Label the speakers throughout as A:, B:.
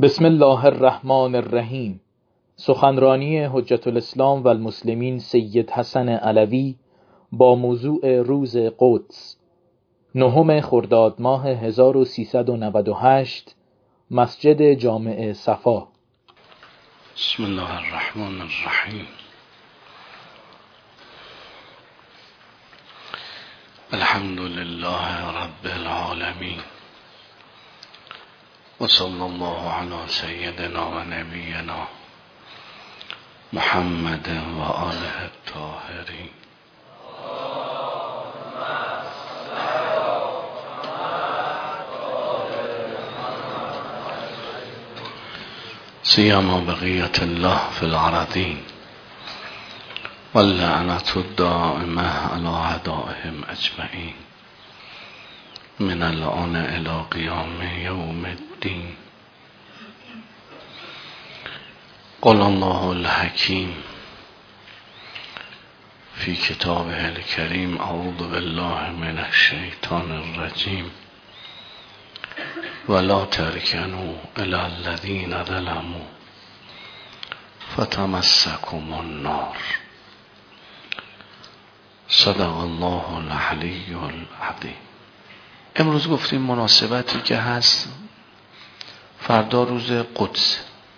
A: بسم الله الرحمن الرحیم. سخنرانی حجت الاسلام و المسلمین سید حسن علوی با موضوع روز قدس، 9 خرداد ماه 1398، مسجد جامع صفا.
B: بسم الله الرحمن الرحیم. الحمد لله رب العالمین و صلی الله علی سیدنا و نبینا محمد و آله الطاهرین. سیما بقیت الله فی الارضین واللعنة الدائمة على اعدائهم اجمعین من الآن الى قیام یوم الدین. قال الله الحکیم فی کتابه الکریم اعوذ بالله من الشیطان الرجیم ولا ترکنوا الی الذین ظلموا فتمسکم النار. صدق الله العلی العظیم. امروز گفتیم مناسبتی که هست، فردا روز قدس.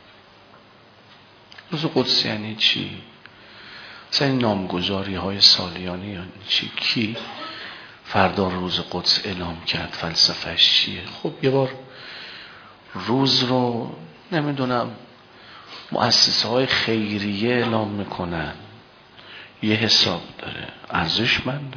B: روز قدس یعنی چی؟ مثلا این نامگذاری های سالیانی یعنی چی؟ کی فردا روز قدس اعلام کرد؟ فلسفهش چیه؟ خب یه بار روز رو نمیدونم مؤسسه های خیریه اعلام میکنن، یه حساب داره، ارزشمنده.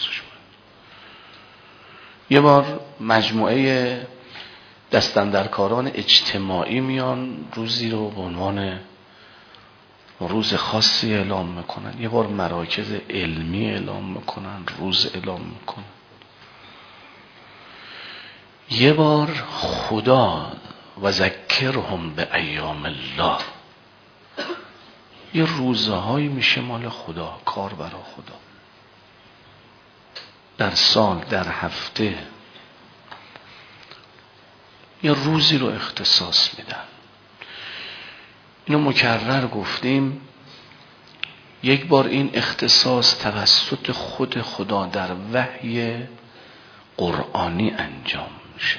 B: یه بار مجموعه دستاندرکاران اجتماعی میان روزی رو به عنوان روز خاصی اعلام میکنن. یه بار مراکز علمی اعلام میکنن، روز اعلام میکنن. یه بار خدا و ذکرهم به ایام الله، یه روزهایی میشه مال خدا، کار برای خدا. در سال، در هفته یه روزی رو اختصاص میدن. اینو مکرر گفتیم. یک بار این اختصاص توسط خود خدا در وحی قرآنی انجام میشه.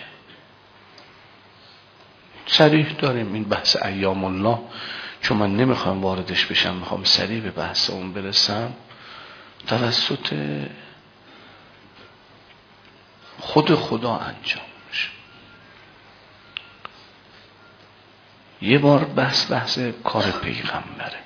B: صریح داریم این بحث ایام الله، چون من نمیخوام واردش بشم، میخوام سریع به بحث اون برسم. توسط خود خدا انجام میشه. یه بار بحث کار پیغمبره.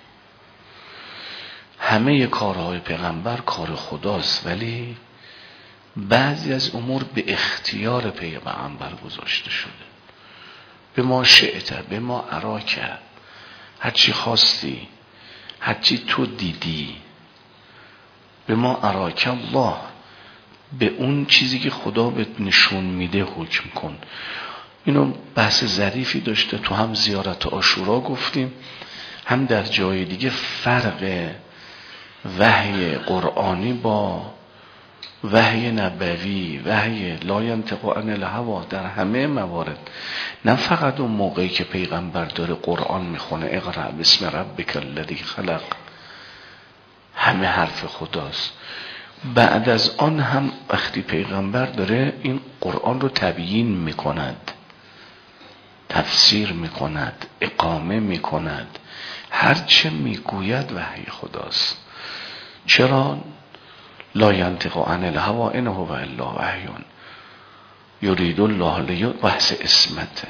B: همه کارهای پیغمبر کار خداست، ولی بعضی از امور به اختیار پیغمبر گذاشته شده. به ما شئت، به ما اراک، هرچی خواستی، هرچی تو دیدی، به ما اراک الله، به اون چیزی که خدا بهت نشون میده حکم کن. اینو بحث ظریفی داشته، تو هم زیارت عاشورا گفتیم، هم در جای دیگه. فرق وحی قرآنی با وحی نبوی، وحی لا ینطق عن الهوی، در همه موارد، نه فقط اون موقعی که پیغمبر داره قرآن میخونه، اقرأ بسم ربک الذی خلق، همه حرف خداست. بعد از آن هم وقتی پیغمبر داره این قرآن رو تبیین میکند، تفسیر میکند، اقامه میکند، هرچه میگوید وحی خداست. چرا؟ لا ینطق عن الهوی ان هو الا وحی یرید الله لیتم بحث اسمته.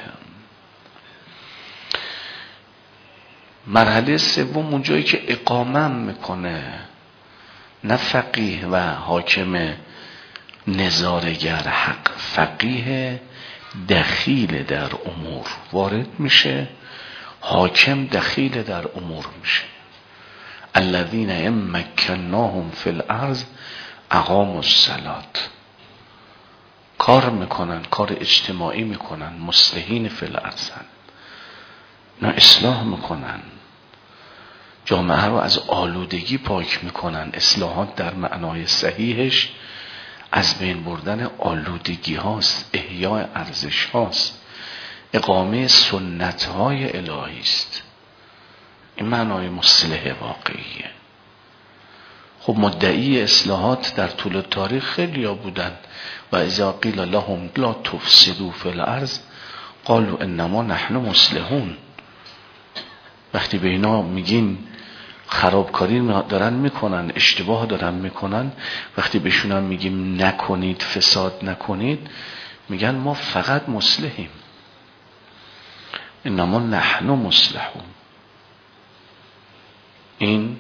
B: مرحله سوم اونجایی که اقامه میکنه، نه فقیه و حاکم نظارگر، حق فقیه دخیل در امور وارد میشه، حاکم دخیل در امور میشه. الذین ان مکناهم فی الارض اقاموا الصلاة، کار میکنن، کار اجتماعی میکنن، مصلحین فی الارض، نه اصلاح میکنن، جامعه رو از آلودگی پاک میکنن. اصلاحات در معنای صحیحش از بین بردن آلودگی هاست، احیاء ارزش هاست. اقامه سنت‌های الهی است. این معنای مصلح واقعیه. خب مدعی اصلاحات در طول تاریخ خیلی ها بودن و اذا قیل لهم لا تفسدوا فی الارض قالوا انما نحن مصلحون. وقتی به اینا میگین خرابکاری دارن میکنن، اشتباه دارن میکنن، وقتی بهشون هم میگیم نکنید، فساد نکنید، میگن ما فقط مصلحیم، انما نحن مصلحون. این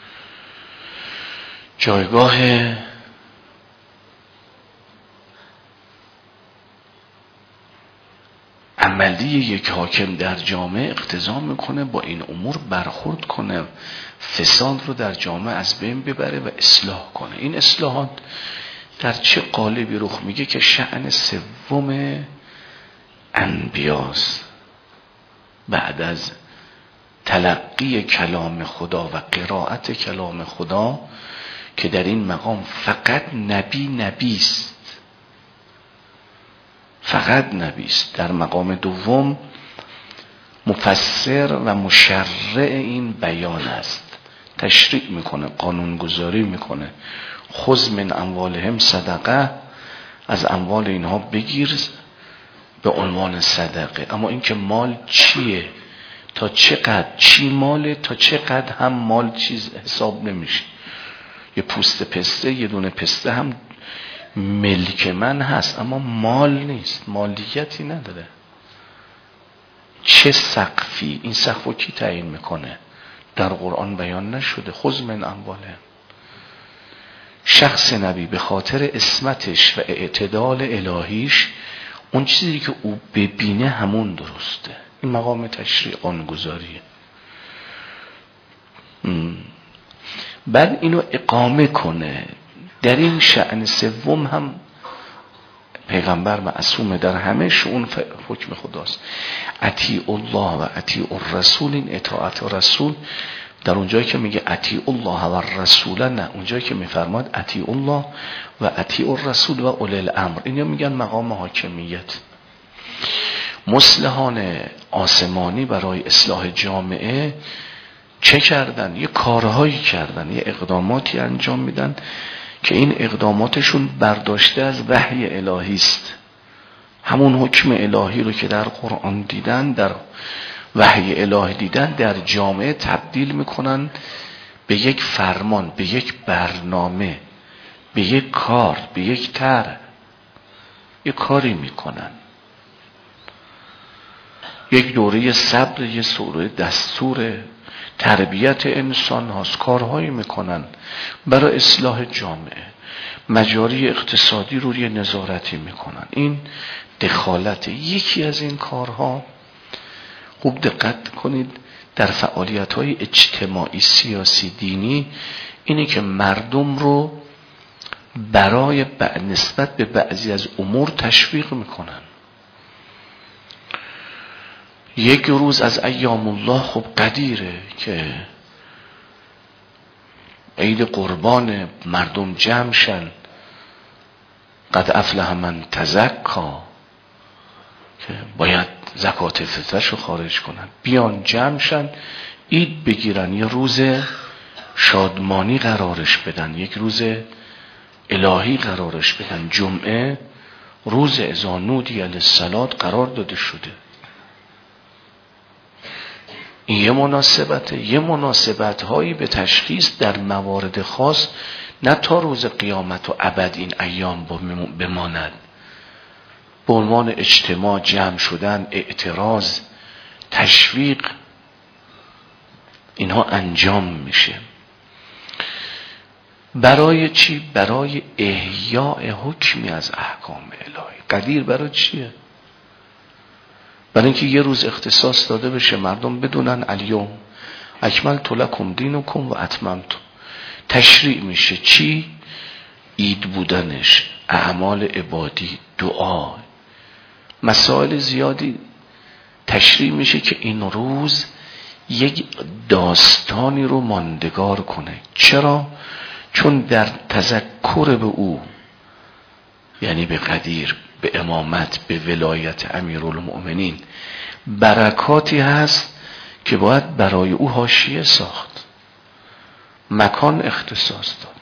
B: جایگاه عملی یک حاکم در جامعه اقتضا میکنه با این امور برخورد کنه، فساد رو در جامعه از بین ببره و اصلاح کنه. این اصلاحات در چه قالبی رخ میگه که شأن سوم انبیاست. بعد از تلقی کلام خدا و قرائت کلام خدا که در این مقام فقط نبیست، فقط نبیست. در مقام دوم مفسر و مشرع این بیان است، تشریع میکنه، قانونگذاری میکنه. خذ من اموالهم صدقه، از اموال اینها بگیر به عنوان صدقه. اما این که مال چیه، تا چقدر چی ماله، تا چقدر هم مال چیز حساب نمیشه. یه پوست پسته، یه دونه پسته هم ملک من هست اما مال نیست، مالیتی نداره. چه سقفی، این سقف رو کی تعیین میکنه؟ در قرآن بیان نشده. خذ من اموالهم. شخص نبی به خاطر عصمتش و اعتدال الهیش اون چیزی که او ببینه همون درسته. این مقام تشریع قانونگذاریه. بعد اینو اقامه کنه. در این شأن سوم هم پیغمبر معصومه، در همه شؤون حکم خداست. اطیع الله و اطیع الرسول، این اطاعت رسول در اونجایی که میگه اطیع الله و الرسول، نه، اونجایی که میفرماد اطیع الله و اطیع الرسول و اولی الامر، اینو میگن مقام حاکمیت. مصلحان آسمانی برای اصلاح جامعه چه کردن؟ یه کارهایی کردن، یه اقداماتی انجام میدن که این اقداماتشون برداشته از وحی الهی است. همون حکم الهی رو که در قرآن دیدن، در وحی الهی دیدن، در جامعه تبدیل میکنن به یک فرمان، به یک برنامه، به یک کار، به یک طرح. یک کاری میکنن، یک دوره صبر، یک سوره دستور تربیت انسان هاست. کارهایی میکنن برای اصلاح جامعه، مجاری اقتصادی رو یه نظارتی میکنن. این دخالت. یکی از این کارها، خوب دقت کنید، در فعالیت های اجتماعی، سیاسی، دینی، اینه که مردم رو برای نسبت به بعضی از امور تشویق میکنن. یک روز از ایام الله خب قدیره که عید قربان، مردم جمع شن، قد افلح من تزکا، که باید زکات فطرش رو خارج کنن، بیان جمع شن، عید بگیرن، یه روز شادمانی قرارش بدن، یک روز الهی قرارش بدن. جمعه روز اذا نودی للصلاة قرار داده شده. این یه مناسبته. یه مناسبت هایی به تشخیص در موارد خاص، نه تا روز قیامت و ابد این ایام بماند. به عنوان اجتماع جمع شدن، اعتراض، تشویق، اینها انجام میشه. برای چی؟ برای احیاء حکمی از احکام الهی. قدیر برای چیه؟ برای اینکه یه روز اختصاص داده بشه، مردم بدونن الیوم اکملت لکم دینکم و اتممت. تشریع میشه چی؟ عید بودنش، اعمال عبادی، دعا، مسائل زیادی تشریع میشه که این روز یک داستانی رو ماندگار کنه. چرا؟ چون در تذکر به او یعنی به قدیر، به امامت، به ولایت امیرالمؤمنین برکاتی هست که باید برای او حاشیه ساخت، مکان اختصاص داد.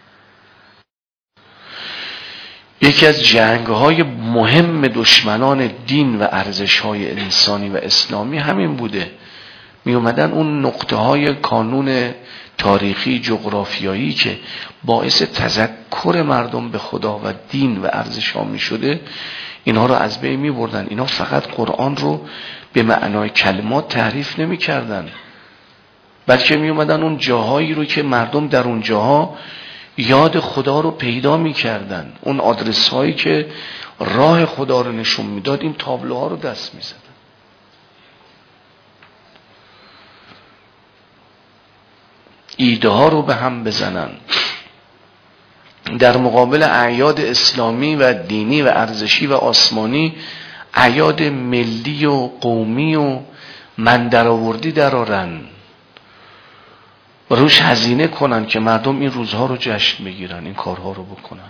B: یکی از جنگ‌های مهم دشمنان دین و ارزش‌های انسانی و اسلامی همین بوده. می اومدن اون نقطه‌های کانون تاریخی جغرافیایی که باعث تذکر مردم به خدا و دین و ارزش‌ها می شده، اینها رو از بین می بردن. اینا فقط قرآن رو به معنای کلمات تحریف نمی کردن، بلکه می اومدن اون جاهایی رو که مردم در اون جاها یاد خدا رو پیدا می کردن، اون آدرس هایی که راه خدا رو نشون می داد، این تابلوها رو دست می زدن. ایده ها رو به هم بزنن. در مقابل اعیاد اسلامی و دینی و ارزشی و آسمانی، اعیاد ملی و قومی و من درآوردی درارن، روش هزینه کنن که مردم این روزها رو جشن بگیرن، این کارها رو بکنن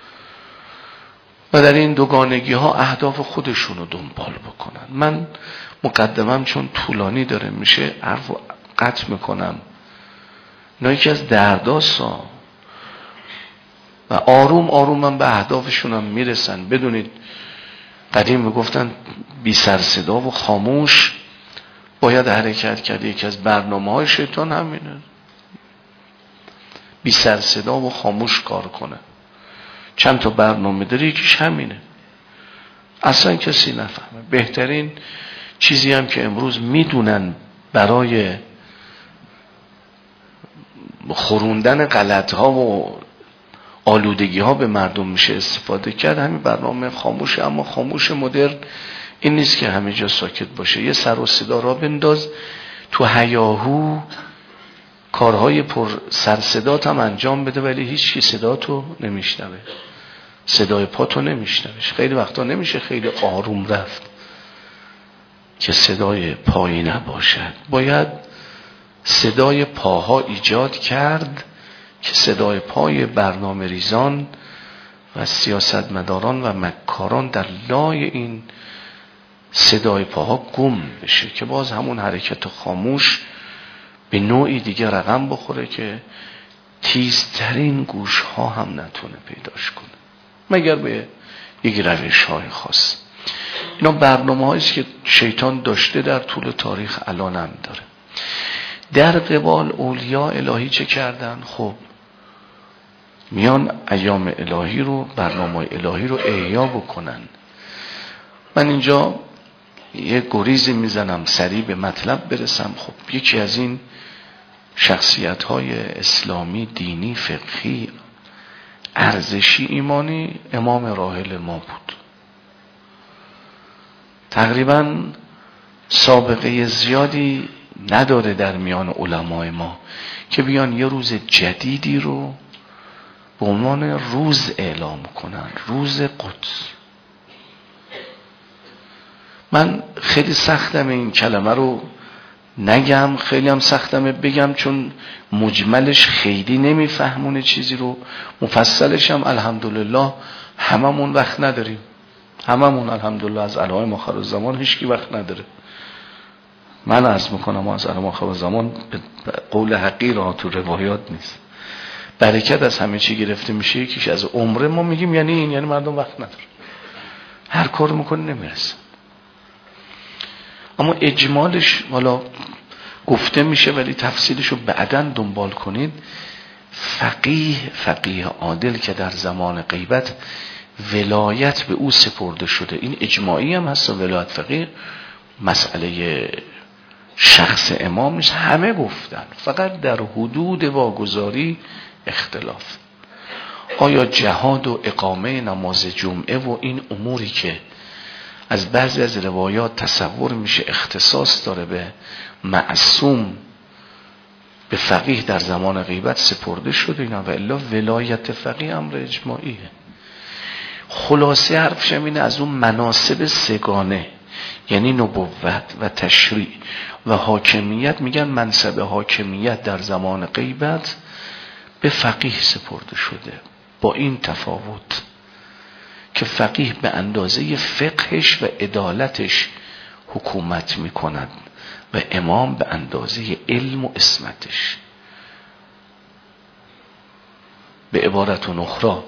B: و در این دوگانگی ها اهداف خودشون رو دنبال بکنن. من مقدمم چون طولانی داره میشه حرف رو قطع میکنم. اینا یکی از درداسا و آروم آروم هم به اهدافشون هم میرسن. بدونید قدیم میگفتن بی سر صدا و خاموش باید حرکت کرد. یکی از برنامه های شیطان همینه، بی سر صدا و خاموش کار کنه. چند تا برنامه داره، یکیش همینه، اصلا کسی نفهمه. بهترین چیزی هم که امروز میدونن برای خوروندن غلط ها و آلودگی ها به مردم میشه استفاده کرد، همین برنامه خاموشه. اما خاموش مدرن این نیست که همه جا ساکت باشه. یه سر و صدا را بنداز تو هیاهو، کارهای پر سر صدات هم انجام بده، ولی هیچ کی صداتو نمیشنوه، صدای پاتو نمیشنوش. خیلی وقتا نمیشه خیلی آروم رفت که صدای پایی نباشد. باید صدای پاها ایجاد کرد که صدای پای برنامه ریزان و سیاستمداران و مکاران در لای این صدای پاها گم بشه، که باز همون حرکت خاموش به نوعی دیگه رقم بخوره که تیزترین گوش ها هم نتونه پیداش کنه مگر به یک روش های خاص. اینا برنامه هاییست که شیطان داشته در طول تاریخ، الان هم داره. در قبال اولیاء الهی چه کردن؟ خب میان ایام الهی رو، برنامه الهی رو احیا بکنن. من اینجا یه گریزی میزنم سریع به مطلب برسم. خب یکی از این شخصیت های اسلامی، دینی، فقهی، ارزشی، ایمانی امام راحل ما بود. تقریبا سابقه زیادی نداره در میان علمای ما که بیان یه روز جدیدی رو به عنوان روز اعلام کنن، روز قدس. من خیلی سختم این کلمه رو نگم، خیلی هم سختمه بگم، چون مجملش خیلی نمیفهمونه چیزی رو. مفصلش هم الحمدلله هممون وقت نداریم، هممون الحمدلله از علائم آخر الزمان هیچ کی وقت نداره. من عرض میکنم از علائم آخر الزمان به قول حقیر ها تو روایات نیست. برکت از همه چی گرفته میشه. یکیش از عمره ما میگیم یعنی این، یعنی مردم وقت نداره، هر کار میکنه نمیرسه. اما اجمالش والا گفته میشه، ولی تفصیلش رو بعداً دنبال کنید. فقیه عادل که در زمان غیبت ولایت به او سپرده شده، این اجماعی هم هست. ولایت فقیه مسئله شخص امام نیست، همه گفتن، فقط در حدود واگذاری اختلاف. آیا جهاد و اقامه نماز جمعه و این اموری که از بعضی از روایات تصور میشه اختصاص داره به معصوم، به فقیه در زمان غیبت سپرده شده اینا، و الا ولایت فقیه امر اجماعیه. خلاصه حرفشم اینه، از اون مناصب سگانه یعنی نبوت و تشریع و حاکمیت، میگن منصب حاکمیت در زمان غیبت به فقیه سپرده شده، با این تفاوت که فقیه به اندازه فقهش و عدالتش حکومت میکند و امام به اندازه علم و عصمتش. به عبارت اخرى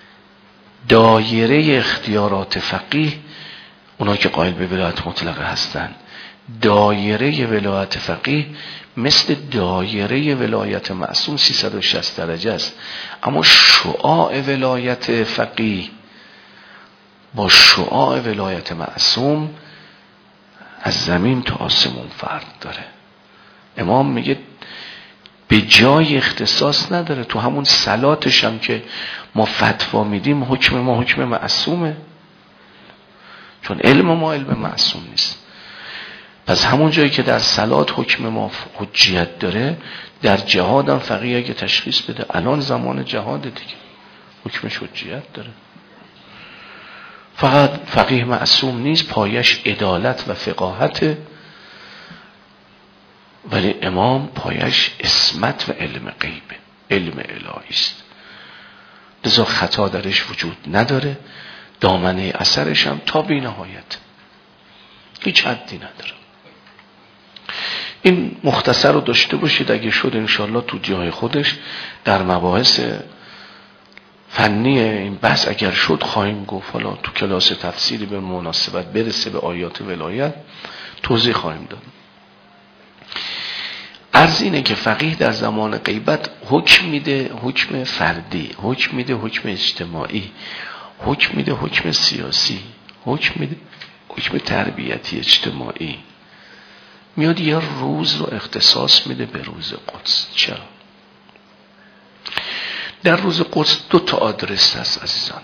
B: دایره اختیارات فقیه، اونا که قائل به ولایت مطلقه هستند، دایره ولایت فقیه مثل دایره ولایت معصوم 360 درجه است، اما شعاع ولایت فقیه با شعاع ولایت معصوم از زمین تا آسمون فرق داره. امام میگه به جای اختصاص نداره، تو همون صلاتش هم که ما فتوا میدیم حکم ما حکم معصومه، چون علم ما علم معصوم نیست. پس همون جایی که در صلات حکم ما حجیت داره، در جهاد هم فقیه اگه تشخیص بده الان زمان جهاد دیگه حکمش حجیت داره. فقط فقیه معصوم نیست، پایش عدالت و فقاهته، ولی امام پایش عصمت و علم غیبه، علم الهی است، لذا خطا درش وجود نداره، دامنه اثرش هم تا بی نهایت هیچ حدی نداره. این مختصر رو داشته باشید، اگه شد انشالله تو جای خودش در مباحث فنی این بحث اگر شد خواهیم گفت، حالا تو کلاس تفسیری به مناسبت برسه به آیات ولایت توضیح خواهیم داد. عرض اینه که فقیه در زمان غیبت حکم میده، حکم فردی، حکم میده، حکم اجتماعی، حکم میده، حکم سیاسی، حکم میده، حکم تربیتی اجتماعی. میاد یه روز رو اختصاص میده به روز قدس. چرا؟ در روز قدس 2 آدرس هست عزیزان.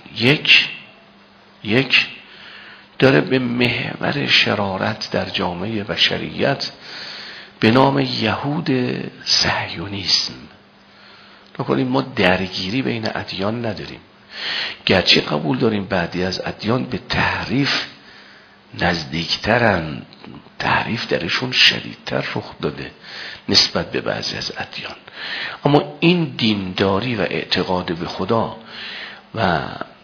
B: یک داره به محور شرارت در جامعه بشریت به نام یهود صهیونیسم. نکنیم ما درگیری بین ادیان نداریم، گرچه قبول داریم بعضی از ادیان به تحریف نزدیکترن، تحریف درشون شدیدتر رخ داده نسبت به بعضی از ادیان، اما این دینداری و اعتقاد به خدا و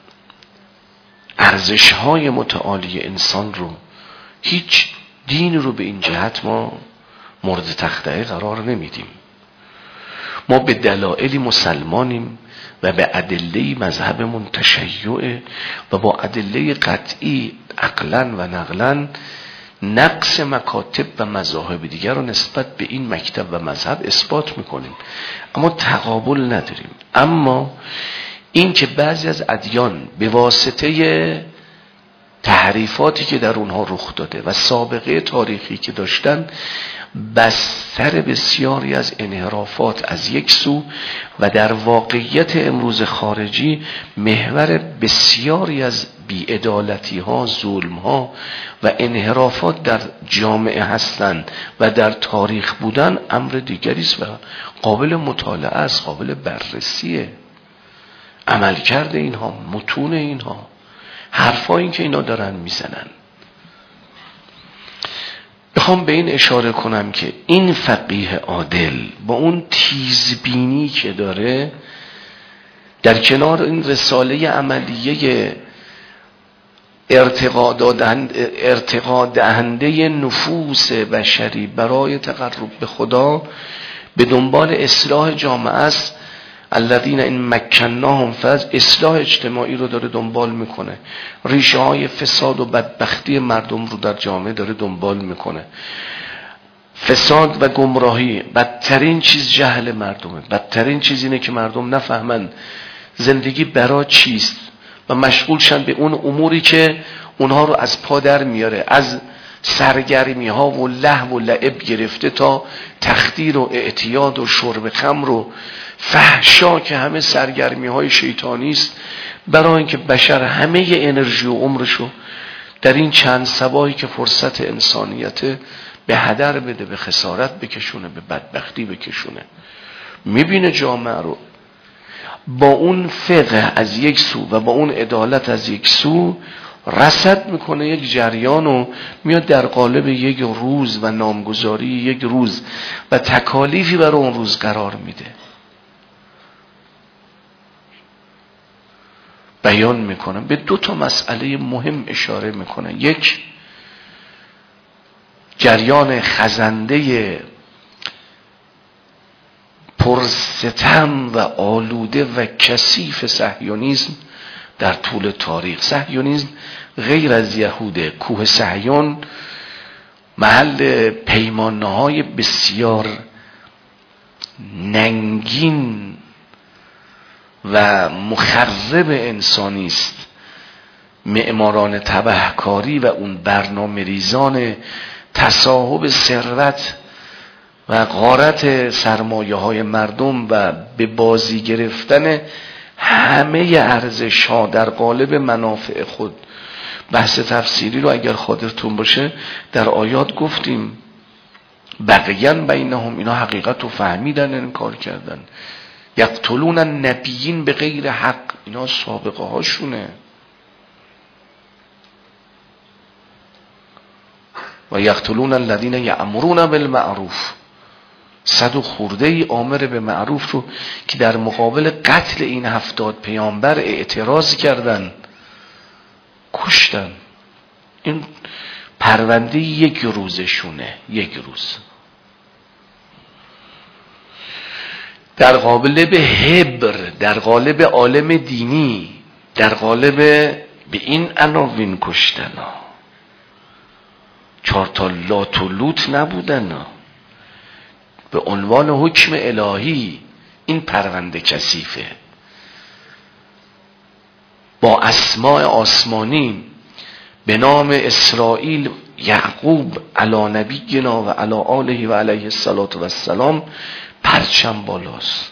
B: ارزش‌های متعالی انسان رو، هیچ دین رو به این جهت ما مورد تخطئه قرار نمیدیم. ما به دلایلی مسلمانیم و به ادله مذهبمون تشیعه و با ادله قطعی عقلاً و نقلاً نقص مکاتب و مذاهب دیگر رو نسبت به این مکتب و مذهب اثبات میکنیم، اما تقابل نداریم. اما این که بعضی از ادیان به واسطه تحریفاتی که در اونها رخ داده و سابقه تاریخی که داشتن، بستر بسیاری از انحرافات از یک سو و در واقعیت امروز خارجی محور بسیاری از بی‌عدالتی ها، ظلم ها و انحرافات در جامعه هستند و در تاریخ بودن، امر دیگری است و قابل مطالعه است، قابل بررسیه. عملکرد اینها، متون اینها، حرفایی که اینا دارن میزنن. میخوام به این اشاره کنم که این فقیه عادل با اون تیزبینی که داره، در کنار این رساله عملیه ارتقا دهنده نفوس بشری برای تقرب به خدا، به دنبال اصلاح جامعه است. الذین این مکناهم فاز، اصلاح اجتماعی رو داره دنبال میکنه، ریشه های فساد و بدبختی مردم رو در جامعه داره دنبال میکنه. فساد و گمراهی، بدترین چیز جهل مردمه، بدترین چیز اینه که مردم نفهمن زندگی برای چیست و مشغول شن به اون اموری که اونها رو از پا در میاره، از سرگرمی ها و لهو و لعب گرفته تا تخدیر و اعتیاد و شرب خمر و فحشا که همه سرگرمی های شیطانی است، برای اینکه بشر همه انرژی و عمرشو در این چند صباحی که فرصت انسانیت به هدر بده، به خسارت بکشونه، به بدبختی بکشونه. میبینه جامعه رو با اون فقه از یک سو و با اون عدالت از یک سو رصد میکنه یک جریان و میاد در قالب یک روز و نامگذاری یک روز و تکالیفی برای اون روز قرار میده. بیان میکنن، به 2 مسئله مهم اشاره میکنن. یک، جریان خزنده پرستم و آلوده و کثیف صهیونیسم در طول تاریخ. صهیونیسم غیر از یهوده، کوه صهیون محل پیمانه‌های بسیار ننگین و مخرب انسانی است. معماران تبهکاری و اون برنامه ریزان تصاحب ثروت و غارت سرمایه های مردم و به بازی گرفتن همه ارزش‌ها در قالب منافع خود. بحث تفسیری رو اگر خاطرتون باشه در آیات گفتیم، بقیاً بینهم، اینا حقیقت رو فهمیدن انکار کردن. یقتلون النبیین به غیر حق، اینا سابقه هاشونه. و یقتلون الذین یأمرون بالمعروف، 100 و خورده ای آمر به معروف رو که در مقابل قتل این 70 پیامبر اعتراض کردن، کشتن. این پرونده 1 روزشونه، 1 روز. در قالب حبر، در قالب عالم دینی، در قالب به این عناوین کشتن ها. 4 تا لات و لوط نبودن ها. به عنوان حکم الهی این پرونده کثیفه. با اسماء آسمانی به نام اسرائیل یعقوب علی نبینا و علی آله و علیه السلام پرچم بالاست.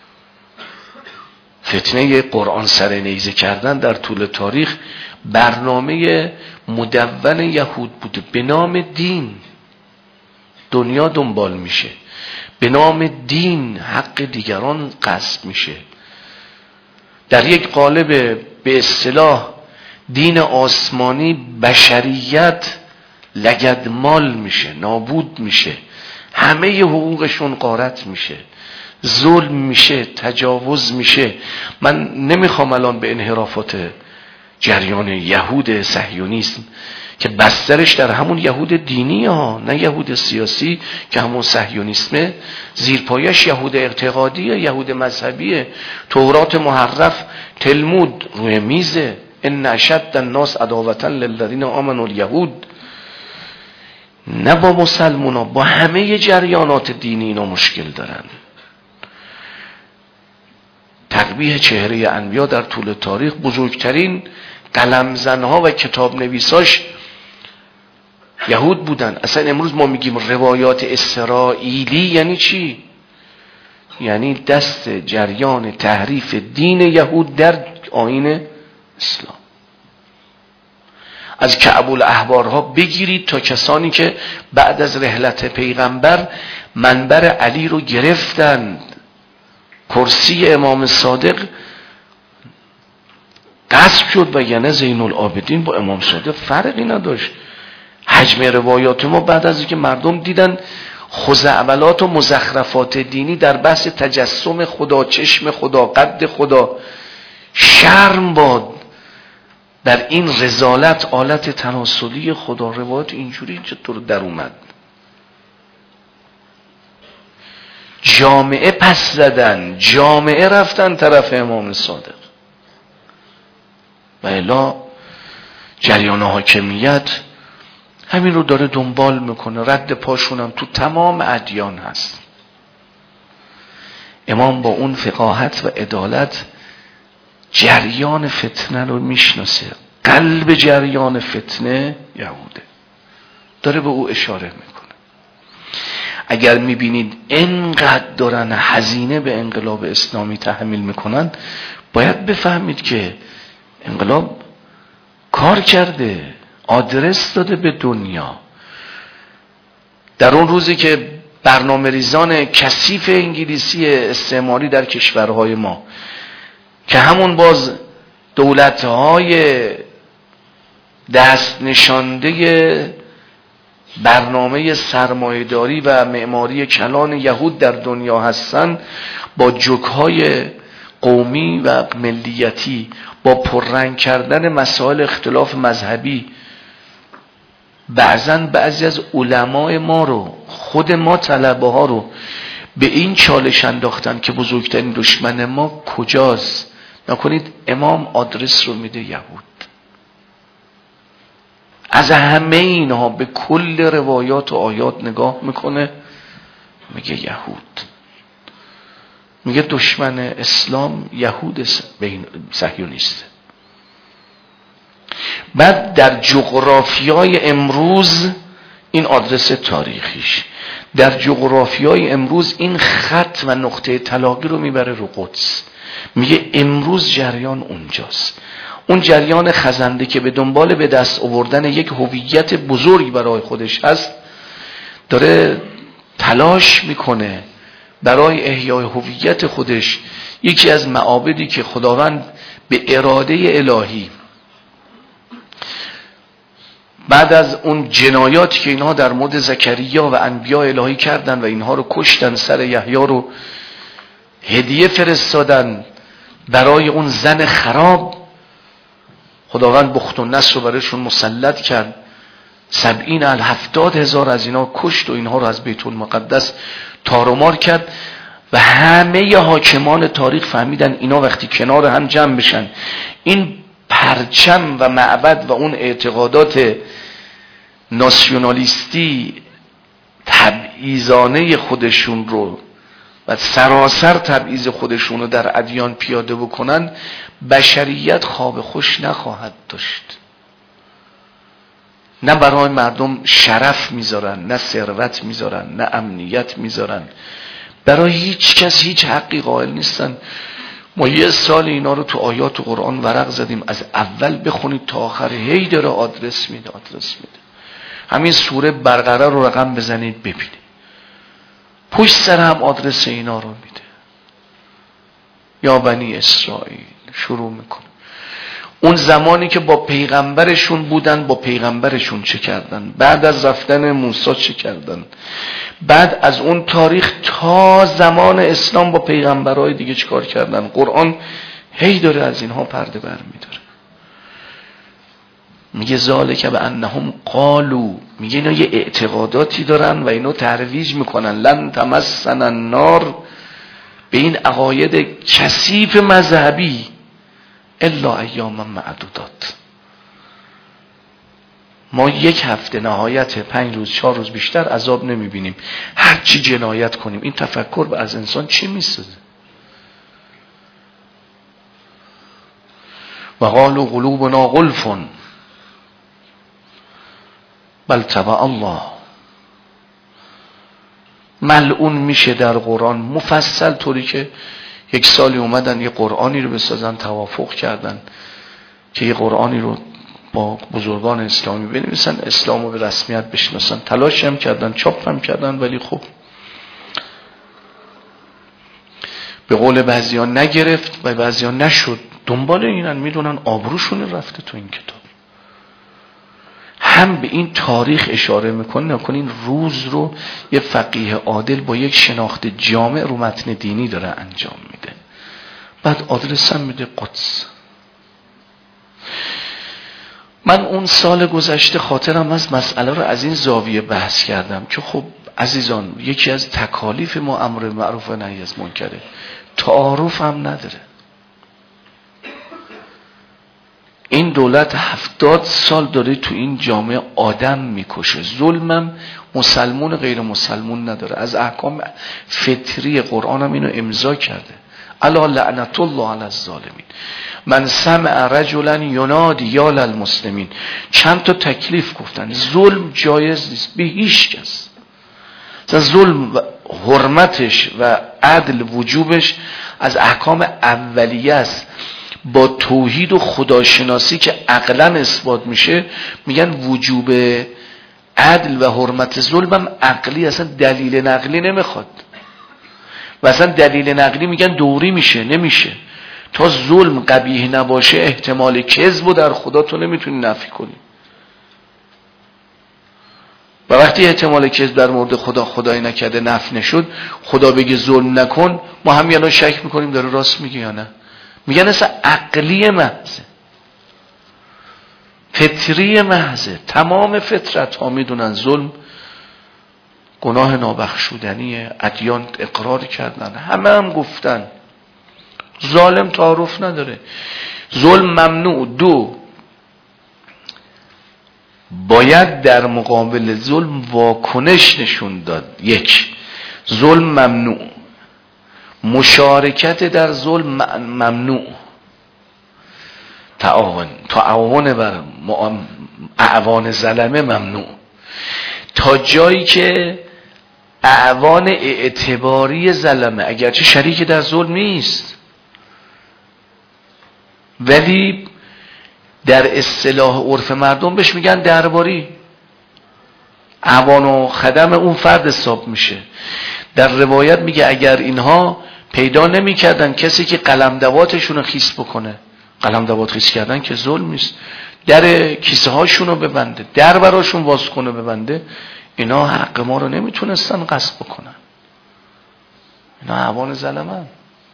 B: فتنه قرآن سر نیزه کردن در طول تاریخ برنامه مدون یهود بوده. به نام دین دنیا دنبال میشه، به نام دین حق دیگران غصب میشه. در یک قالب به اصطلاح دین آسمانی بشریت لگدمال میشه، نابود میشه، همه حقوقشون غارت میشه، ظلم میشه، تجاوز میشه. من نمیخوام الان به انحرافات جریان یهود صهیونیسم که بسترش در همون یهود دینی ها، نه یهود سیاسی که همون صهیونیسمه، زیرپایش یهود اعتقادیه، یهود مذهبیه. تورات محرف، تلمود روی میزه. ان اشد الناس عداوة للذین آمنوا الیهود. نه با مسلمونا، با همه جریانات دینی اینا مشکل دارن. تقبیح چهره انبیا در طول تاریخ، بزرگترین قلمزنها و کتاب نویساش یهود بودن. اصلا امروز ما میگیم روایات اسرائیلی یعنی چی؟ یعنی دست جریان تحریف دین یهود در آیین اسلام. از کعب الاحبارها بگیرید تا کسانی که بعد از رحلت پیغمبر منبر علی رو گرفتند، کرسی امام صادق غصب شد و یعنی زین العابدین با امام صادق فرقی نداشت. حجم روایات ما بعد از اینکه مردم دیدن خزعبلات و مزخرفات دینی در بحث تجسم خدا، چشم خدا، قد خدا، شرم باد در این رذالت، آلت تناسلی خدا، روایات اینجوری چطور در اومد؟ جامعه پس زدن، جامعه رفتن طرف امام صادق. و الا جریان حاکمیت همین رو داره دنبال میکنه. رد پاشونم تو تمام ادیان هست. امام با اون فقاهت و عدالت جریان فتنه رو میشناسه. قلب جریان فتنه یهوده، داره به او اشاره میکنه. اگر میبینید انقدر دارن هزینه به انقلاب اسلامی تحمیل میکنن، باید بفهمید که انقلاب کار کرده، آدرس داده به دنیا. در اون روزی که برنامه ریزان کثیف انگلیسی استعماری در کشورهای ما که همون باز دولتهای دست نشانده برنامه سرمایه‌داری و معماری کلان یهود در دنیا هستن، با جوک‌های قومی و ملیتی، با پررنگ کردن مسائل اختلاف مذهبی بعضی از علمای ما رو، خود ما طلبه ها رو به این چالش انداختن که بزرگترین دشمن ما کجاست؟ نکنید امام آدرس رو میده یهود. از همه اینها به کل روایات و آیات نگاه میکنه، میگه یهود، میگه دشمن اسلام یهود صهیونیسته. بعد در جغرافیای امروز این آدرس تاریخیش، در جغرافیای امروز این خط و نقطه تلاقی رو میبره رو قدس، میگه امروز جریان اونجاست. اون جریان خزنده که به دنبال به دست آوردن یک هویت بزرگی برای خودش هست، داره تلاش میکنه برای احیای هویت خودش. یکی از معابدی که خداوند به اراده الهی بعد از اون جنایاتی که اینها در مورد زکریا و انبیاء الهی کردن و اینها رو کشتن، سر یحیی رو هدیه فرستادن برای اون زن خراب، خداوند بخت و نصر رو برایشون مسلط کرد، 70,000 از اینا کشت و اینها رو از بیت المقدس تار و مار کرد. و همه حاکمان تاریخ فهمیدن اینا وقتی کنار هم جمع بشن، این پرچم و معبد و اون اعتقادات ناسیونالیستی تبعیضانه خودشون رو و سراسر تبعیض خودشون رو در ادیان پیاده بکنن، بشریت خواب خوش نخواهد داشت. نه برای مردم شرف میذارن، نه ثروت میذارن، نه امنیت میذارن، برای هیچ کس هیچ حقی قائل نیستن. ما یه سال اینا رو تو آیات و قرآن ورق زدیم، از اول بخونید تا آخر هی داره آدرس میده. همین سوره برقره رو رقم بزنید ببینید، پشت سر هم آدرس اینا رو میده. یا بنی اسرائیل شروع میکنه. اون زمانی که با پیغمبرشون بودن، با پیغمبرشون چه کردن، بعد از رفتن موسی چه کردن، بعد از اون تاریخ تا زمان اسلام با پیغمبرهای دیگه چه کار کردن. قرآن هی داره از اینها پرده بر میداره. میگه ذالک بانهم قالوا، میگه اینا یه اعتقاداتی دارن و اینو ترویج میکنن، لن تمسنا النار، به این عقاید کثیف مذهبی، الا ایاما معدودات، ما یک هفته نهایت 5 روز 4 روز بیشتر عذاب نمیبینیم، هر چی جنایت کنیم. این تفکر به از انسان چی میسازه؟ و قالوا قلوبنا غلف بل طبع الله، ملعون میشه در قرآن مفصل، طوری که یک سالی اومدن یه قرآنی رو بسازن، توافق کردن که یه قرآنی رو با بزرگان اسلامی بنویسن، اسلام رو به رسمیت بشناسن. تلاش هم کردن، چاپ هم کردن، ولی خب به قول بعضیان نگرفت و بعضیان نشد. دنبال اینن، میدونن آبروشون رفته تو این کتاب. هم به این تاریخ اشاره میکنه، نکنین روز رو یه فقیه عادل با یک شناخت جامع رو متن دینی داره انجام میده. بعد آدرس هم میده قدس. من اون سال گذشته خاطرم از مسئله رو از این زاویه بحث کردم که خب عزیزان، یکی از تکالیف ما امر معروف و نهی از منکره، تعارف هم نداره. این دولت 70 سال داره تو این جامعه آدم میکشه. ظلمم مسلمون غیر مسلمون نداره. از احکام فطری قرآن هم اینو امضا کرده. الا لعنت الله علی الظالمین، من سمع رجلا ینادی یا للمسلمین. چند تا تکلیف گفتن. ظلم جایز نیست به هیچ کس. ظلم و حرمتش و عدل وجوبش از احکام اولیه است. با توحید و خداشناسی که عقلاً اثبات میشه، میگن وجوب عدل و حرمت ظلمم عقلی، اصلا دلیل نقلی نمیخواد. و اصلا دلیل نقلی میگن دوری میشه، نمیشه. تا ظلم قبیح نباشه احتمال کذب و در خدا تو نمیتونی نفی کنی. و وقتی احتمال کذب در مورد خدایی نکرده نفی نشد، خدا بگه ظلم نکن، ما هم یعنی شک میکنیم داره راست میگه یا نه. میگن اصلا عقلی محضه، فطری محضه. تمام فطرت ها میدونن ظلم گناه نابخشودنیه، ادیان اقرار کردن، همه هم گفتن ظالم تعارف نداره، ظلم ممنوع. دو، باید در مقابل ظلم واکنش نشون داد. یک، ظلم ممنوع، مشارکت در ظلم ممنوع، تعاون بر اعوان ظلمه ممنوع، تا جایی که اعوان اعتباری ظلمه اگرچه شریک در ظلم نیست ولی در اصطلاح عرف مردم بهش میگن درباری، اعوان و خدم اون فرد حساب میشه. در روایت میگه اگر اینها پیدا نمیکردن کسی که قلمدواتشون رو خیس بکنه، قلمدوات خیس کردن که ظلم نیست، در کیسه هاشون رو ببنده، در براشون واز کنه ببنده، اینا حق ما رو نمیتونستن غصب بکنن. اینا اعوان ظلمن،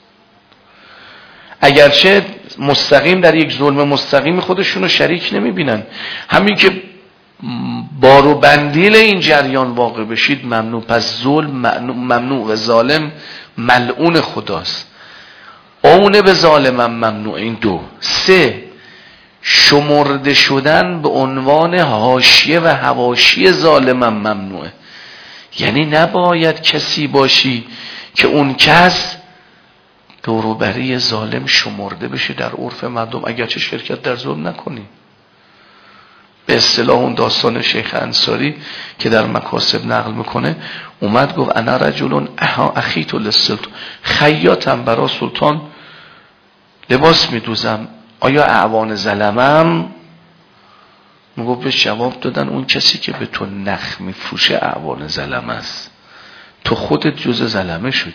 B: اگرچه مستقیم در یک ظلم مستقیم خودشون رو شریک نمیبینن. همین که بارو بندیل این جریان واقع بشید ممنوع. پس ظلم ممنوع و ظالم ملعون خداست. اونه به ظالمم ممنوع. این دو. سه، شمرده شدن به عنوان حاشیه و حواشی ظالمم ممنوعه. یعنی نباید کسی باشی که اون کس دوروبری ظالم شمرده بشه در عرف مردم اگرچه شرکت در ظلم نکنی. به اصطلاح اون داستان شیخ انصاری که در مکاسب نقل میکنه، اومد گفت انا رجل اخیت للسلطان، خیاطم برا سلطان لباس میدوزم، آیا اعوان ظلمم؟ میگفت به جواب دادن اون کسی که به تو نخ میفروشه اعوان ظلم است، تو خودت جز ظلمه شدی.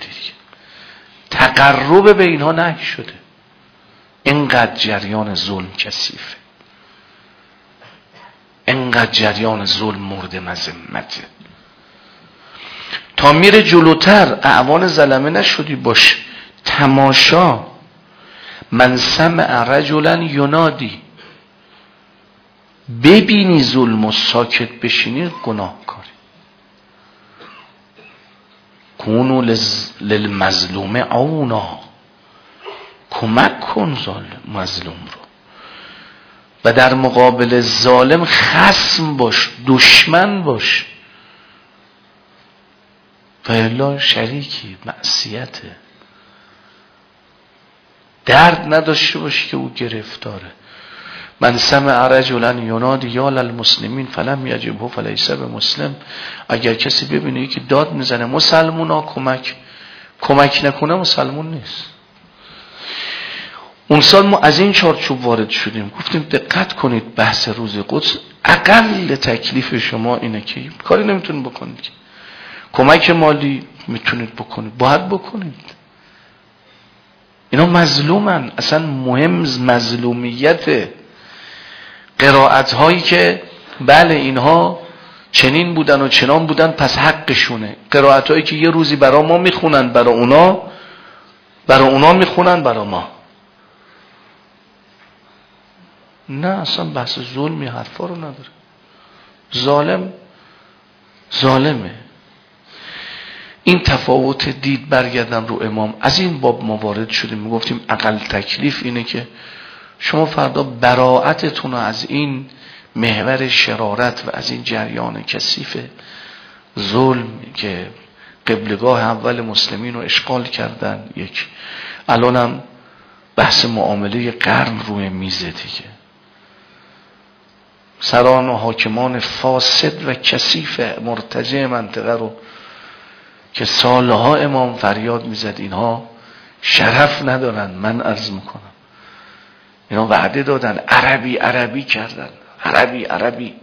B: تقرب به اینها نهی شده. اینقدر جریان ظلم کثیفه، اینقدر جریان ظلم مورد مذمته. تا میره جلوتر اعوان ظلمه نشدی باش. تماشا، من سمع رجلا ینادی، ببینی ظلم و ساکت بشینی گناهکاری. کونو للمظلوم عونا، کمک کن مظلوم رو و در مقابل ظالم خصم باش، دشمن باش، و الا شریکی معصیته. درد نداشته باشی که او گرفتاره. من سمع رجلا ینادی یا للمسلمین فلم یجبه فلیس بمسلم، اگر کسی ببینه که داد میزنه مسلمونا کمک نکنه مسلمون نیست. اون سال ما از این چارچوب وارد شدیم، گفتیم دقت کنید بحث روز قدس اقل تکلیف شما اینه که کاری نمیتونید بکنید، کمک مالی میتونید بکنید، باید بکنید. اینا مظلومن، اصلا مهم مظلومیت. قرائت هایی که بله اینها چنین بودن و چنان بودن پس حقشونه، قرائت هایی که یه روزی برا ما میخونن برا اونا میخونن برا ما، نه اصلا بحث ظلمی حرفا رو نداره. ظالمه. این تفاوت دید. برگردم رو امام، از این باب ما وارد شدیم، میگفتیم اقل تکلیف اینه که شما فردا براءتتون رو از این محور شرارت و از این جریان کثیف ظلم که قبلگاه اول مسلمین رو اشغال کردن، یک الانم بحث معامله قرن روی میزه دیگه، سران و حاکمان فاسد و کثیف مرتجع منطقه رو که سالها امام فریاد میزد اینها شرف ندارن. من عرض میکنم اینا وعده دادن، عربی کردن، عربی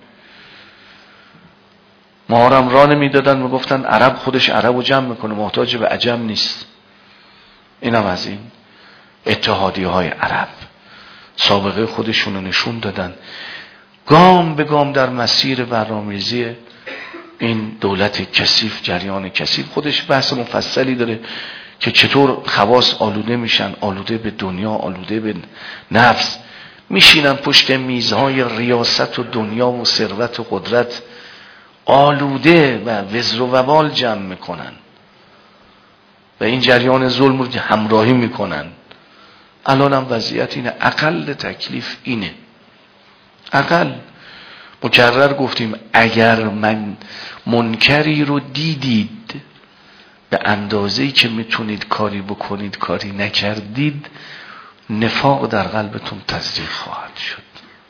B: ما هم راه نمیدادن، میگفتن عرب خودش عرب رو جمع میکنه، محتاج به عجم نیست. اینم از این اتحادیه های عرب سابقه خودشون رو نشون دادن، گام به گام در مسیر برنامه‌ریزی این دولت کثیف، جریان کثیف. خودش بحث مفصلی داره که چطور خواص آلوده میشن، آلوده به دنیا، آلوده به نفس، میشینن پشت میزهای ریاست و دنیا و ثروت و قدرت، آلوده و وزر و وبال جمع میکنن و این جریان ظلم رو همراهی میکنن. الان هم وضعیت اینه. اقل تکلیف اینه. اقل مکرر گفتیم اگر من منکری رو دیدید به اندازه‌ای که میتونید کاری بکنید کاری نکردید، نفاق در قلبتون تزریق خواهد شد.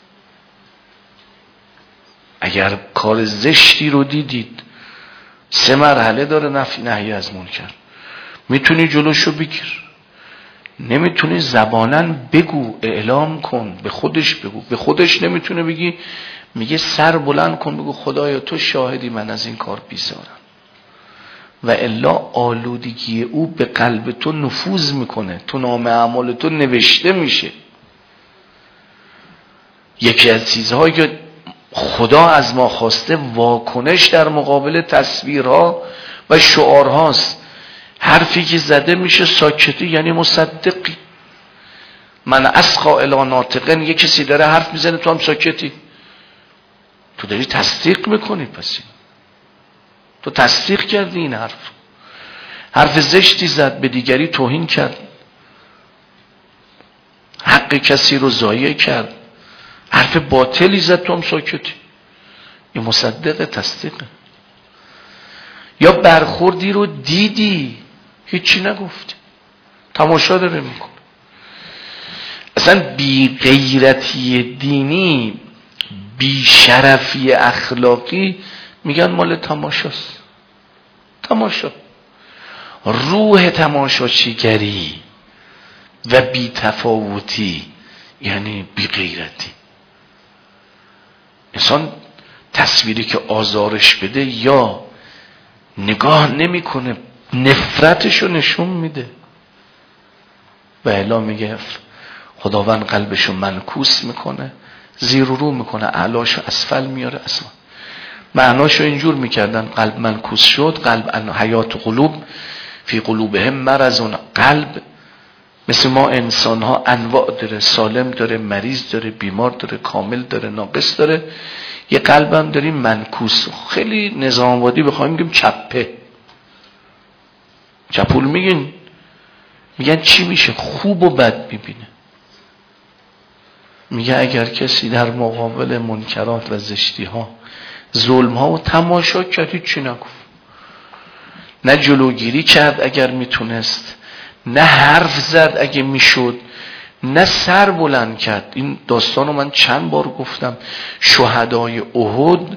B: اگر کار زشتی رو دیدید، 3 مرحله داره نهی از منکر. میتونی جلوشو بگیر، نمیتونی زباناً بگو، اعلام کن، به خودش بگو. به خودش نمیتونه بگی، میگه سر بلند کن بگو خدایا تو شاهدی من از این کار بیزارم. و الا آلودگی او به قلب تو نفوذ میکنه، تو نام اعمال تو نوشته میشه. یکی از چیزهایی که خدا از ما خواسته واکنش در مقابل تصویرها و شعارهاست. حرفی که زده میشه ساکتی یعنی مصدقی. من اسقا الی ناطقن، یه کسی داره حرف میزنه تو هم ساکتی، تو داری تصدیق میکنی. پس تو تصدیق کردی این حرف زشتی زد، به دیگری توهین کرد، حق کسی رو ضایع کرد، حرف باطلی زد تو هم ساکتی. این مصدق تصدیقه. یا برخوردی رو دیدی هیچی نگفتی، تماشا داره میکنه. اصلا بی غیرتی دینی، بی شرفی اخلاقی میگن مال تماشاست. تماشا، روح تماشاچیگری و بی تفاوتی یعنی بی غیرتی. انسان تصویری که آزارش بده یا نگاه نمیکنه، نفرتشو نشون میده. و الا میگه خداوند قلبشو منکوس میکنه، زیر و رو میکنه، اعلاشو اسفل میاره. اصلا معناشو اینجور میکردن قلب منکوس شد، قلب حیات قلوب فی قلوبهم مرض. قلب مثل ما انسان ها انواع داره، سالم داره، مریض داره، بیمار داره، کامل داره، ناقص داره. یه قلب هم داریم منکوس. خیلی نظام آبادی بخوایم بگیم چپه، چپول میگن چی میشه؟ خوب و بد میبینه. میگه اگر کسی در مقابل منکرات و زشتی ها، ظلم ها و تماشا کرد، هیچ چی نگفت، نه جلوگیری کرد اگر میتونست، نه حرف زد اگه میشد، نه سر بلند کرد. این داستان رو من چند بار گفتم. شهدای احد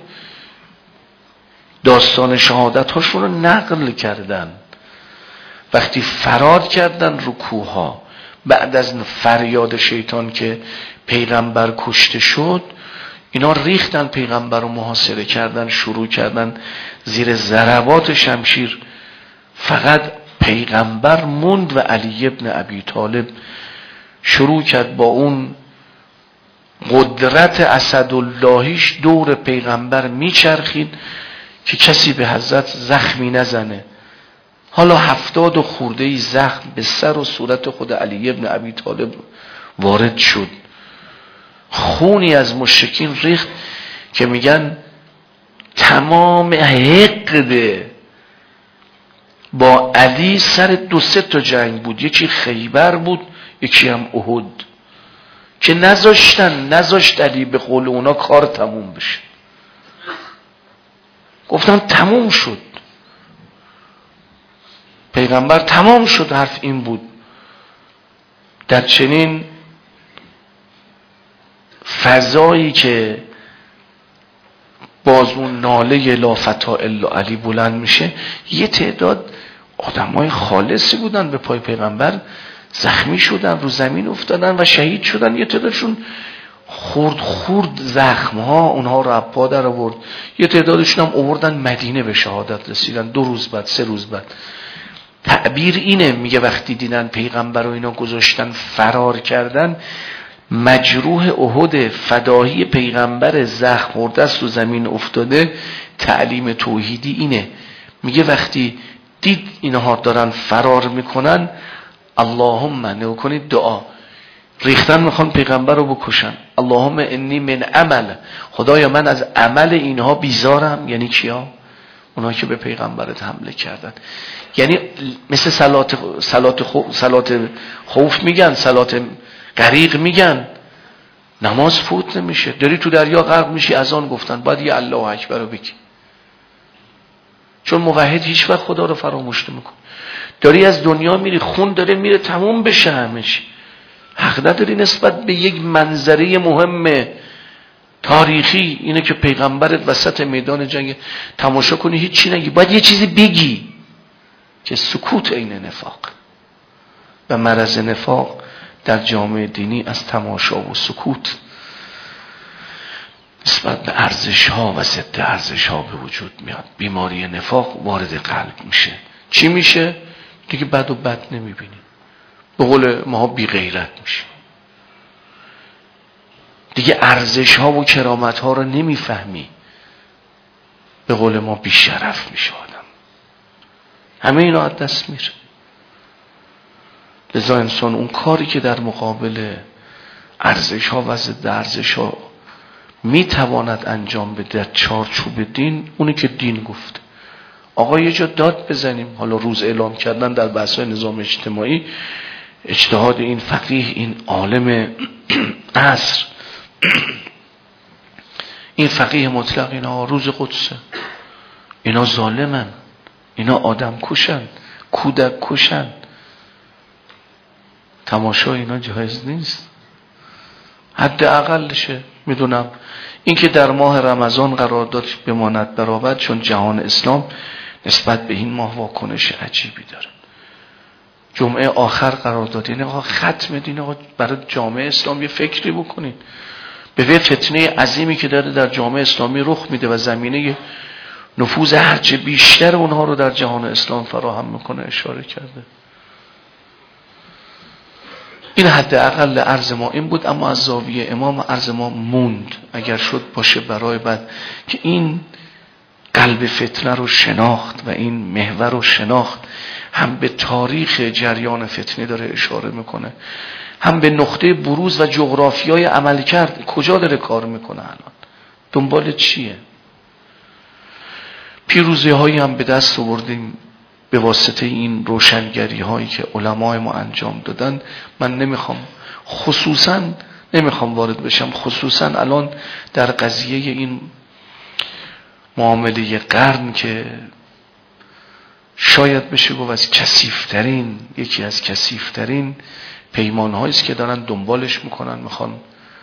B: داستان شهادت هاشون رو نقل کردن. وقتی فرار کردن رو کوها بعد از فریاد شیطان که پیغمبر کشته شد، اینا ریختن پیغمبر رو محاصره کردن، شروع کردن زیر ضربات شمشیر. فقط پیغمبر موند و علی ابن ابی طالب شروع کرد با اون قدرت اسداللهیش دور پیغمبر میچرخید که کسی به حضرت زخمی نزنه. حالا 70 خورده زخم به سر و صورت خود علی ابن ابی طالب وارد شد. خونی از مشرکین ریخت که میگن تمام حقد با علی سر 2-3 تا جنگ بود. یکی خیبر بود، یکی هم احد، که نذاشت علی به قول اونا کار تموم بشه. گفتن تموم شد، پیغمبر تمام شد. حرف این بود. در چنین فضایی که باز اون ناله لا فتا الا علی بلند میشه، یه تعداد آدمای خالصی بودن به پای پیغمبر زخمی شدن، رو زمین افتادن و شهید شدن. یه تعدادشون خورد زخم ها اونها رو پا در آورد. یه تعدادشون هم آوردن مدینه به شهادت رسیدن 2 روز بعد 3 روز بعد. تعبیر اینه، میگه وقتی دیدن پیغمبر رو اینا گذاشتن فرار کردن، مجروح احد فدایی پیغمبر زخم خورده است و زمین افتاده، تعلیم توحیدی اینه. میگه وقتی دید اینها دارن فرار میکنن، اللهم نگاه کنید دعا ریختن میخوان پیغمبر رو بکشن. اللهم انی من عمل، خدایا من از عمل اینها بیزارم. یعنی کیا؟ اونها که به پیغمبرت حمله کردن. یعنی مثل صلات خوف میگن، صلات غریق میگن، نماز فوت نمیشه. داری تو دریا غرق میشی، اذان گفتن باید یه الله اکبر رو بگی، چون موحد هیچ وقت خدا رو فراموش نمیکنه. داری از دنیا میری، خون داره میره تموم بشه همه چی، حق نداری نسبت به یک منظره مهم تاریخی اینه که پیغمبرت وسط میدان جنگ تماشا کنی هیچ چی نگی، باید یه چیزی بگی که سکوت عین نفاق. و مرض نفاق در جامعه دینی از تماشا و سکوت نسبت به ارزش ها و ضد ارزش ها به وجود میاد. بیماری نفاق وارد قلب میشه، چی میشه؟ دیگه بد و بد نمیبینی، به قول ما بی غیرت میشه، دیگه ارزش ها و کرامت ها رو نمیفهمی، به قول ما بی شرف میشه آدم. همه اینا از دست میره. لذا انسان اون کاری که در مقابل ارزش ها و ضد ارزش ها میتواند انجام بده در چارچوب دین، اونی که دین گفته. آقا یه جا داد بزنیم، حالا روز اعلام کردن در بحث‌های نظام اجتماعی، اجتهاد این فقیه، این عالم عصر، این فقیه مطلق، اینا روز قدسه، اینا ظالمن، اینا آدم کشن، کودک کشن، تماشا اینا جایز نیست. حد اقلشه. میدونم این که در ماه رمضان قرارداد بماند برابر، چون جهان اسلام نسبت به این ماه واکنش عجیبی داره. جمعه آخر قرارداد، یعنی آقا ختم دین، آقا برای جامعه اسلام یه فکری بکنید به فتنه عظیمی که داره در جامعه اسلامی رخ میده و زمینه نفوذ هرچه بیشتر اونها رو در جهان اسلام فراهم میکنه اشاره کرده. این حد اقل عرض ما این بود، اما از زاویه امام عرض ما موند، اگر شد باشه برای بعد، که این قلب فتنه رو شناخت و این محور رو شناخت، هم به تاریخ جریان فتنه داره اشاره میکنه، هم به نقطه بروز و جغرافیای عمل کرد، کجا داره کار میکنه، الان دنبال چیه. پیروزی هایی هم به دست آوردیم به واسطه این روشنگری هایی که علمای ما انجام دادن. من نمیخوام وارد بشم، خصوصا الان در قضیه این معامله قرن که شاید بشه گفت از کثیف‌ترین، یکی از کثیف‌ترین پیمان هایی است که دارن دنبالش میکنن، میخوان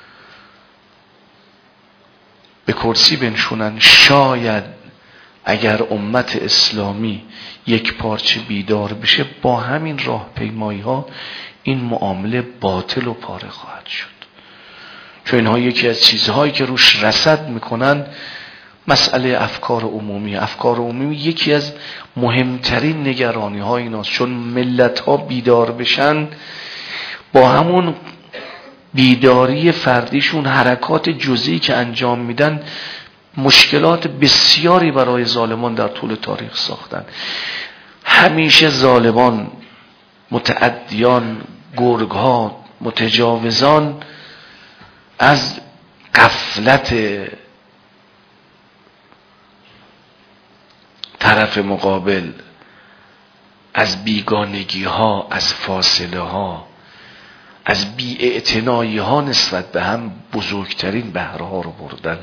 B: به کرسی بنشونن. شاید اگر امت اسلامی یک پارچه بیدار بشه، با همین راه پیمایی ها این معامله باطل و پاره خواهد شد. چون اینها یکی از چیزهایی که روش رصد میکنن مسئله افکار عمومی یکی از مهمترین نگرانی ها ایناست. چون ملت ها بیدار بشن، با همون بیداری فردیشون حرکات جزئی که انجام میدن مشکلات بسیاری برای ظالمان در طول تاریخ ساختن. همیشه ظالمان، متعدیان، گرگ‌ها، متجاوزان از غفلت طرف مقابل، از بیگانگی ها، از فاصله ها، از بی‌اعتنایی ها نسبت به هم بزرگترین بهره ها رو بردن.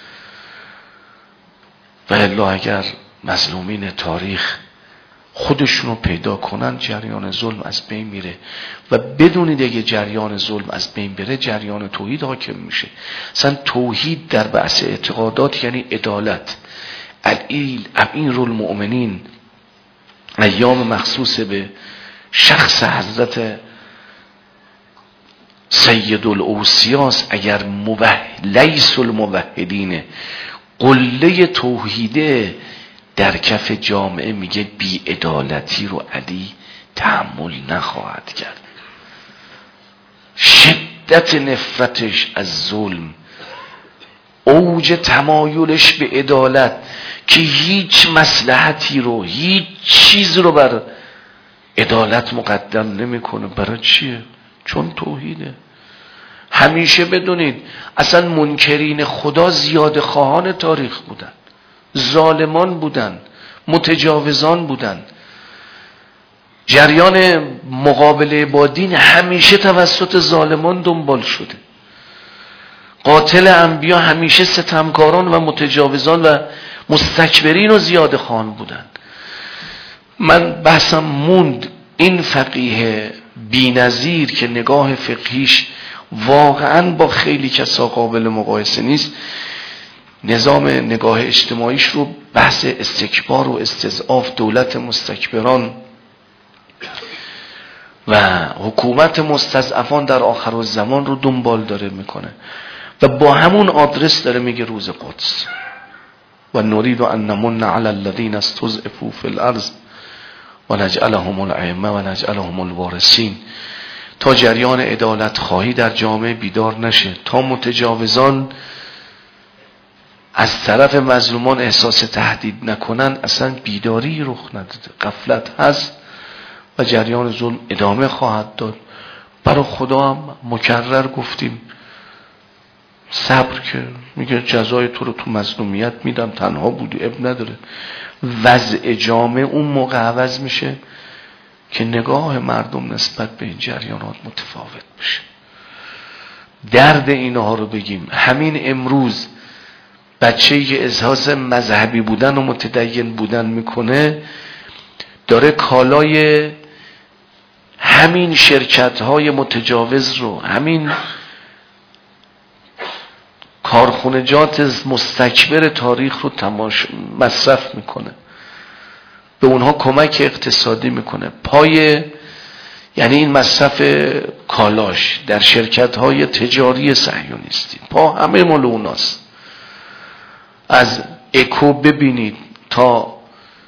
B: و الا اگر مظلومین تاریخ خودشونو پیدا کنن، جریان ظلم از بین میره. و بدونید اگه جریان ظلم از بین بره، جریان توحید حاکم میشه. اصلا توحید در بحث اعتقادات یعنی عدالت. امیر المؤمنین، ایام مخصوص به شخص حضرت سید الاوصیاست، اگر لیس الموحدین، قله توحیده در کف جامعه، میگه بی عدالتی رو علی تحمل نخواهد کرد. شدت نفرتش از ظلم، اوج تمایلش به عدالت، که هیچ مصلحتی رو، هیچ چیز رو بر عدالت مقدم نمیکنه. برای چیه؟ چون توحیده. همیشه بدونید اصلا منکرین خدا زیاده خواهان تاریخ بودن، ظالمان بودن، متجاوزان بودن. جریان مقابله با دین همیشه توسط ظالمان دنبال شده. قاتل انبیا همیشه ستمکاران و متجاوزان و مستکبرین و زیاده خواهان بودن. من بحثم موند این فقیه بی‌نظیر که نگاه فقهیش واقعا با خیلی کسا قابل مقایسه نیست، نظام نگاه اجتماعیش رو بحث استکبار و استضعاف دولت مستکبران و حکومت مستضعفان در آخرالزمان رو دنبال داره میکنه و با همون آدرس داره میگه روز قدس و نريد ان نمن على الذين استضعفوا في الارض و نجعلهم الائمه و نجعلهم الوارثین، تا جریان عدالت خواهی در جامعه بیدار نشه، تا متجاوزان از طرف مظلومان احساس تهدید نکنن، اصلا بیداری رخ نداده، غفلت هست و جریان ظلم ادامه خواهد داد. برای خدا هم مکرر گفتیم صبر، که میگه جزای تو رو تو مظلومیت میدم، تنها بودی اب نداره. وضع جامعه اون موقع عوض میشه که نگاه مردم نسبت به این جریانات متفاوت بشه. درد اینها رو بگیم. همین امروز بچه‌ای که اظهار مذهبی بودن و متدین بودن میکنه داره کالای همین شرکت‌های متجاوز رو، همین کارخونجات مستکبر تاریخ رو مصرف میکنه، به اونها کمک اقتصادی میکنه. پای یعنی این مصرف کالاش در شرکت‌های تجاری صهیونیستی پا همه مال اوناست. از اکو ببینید تا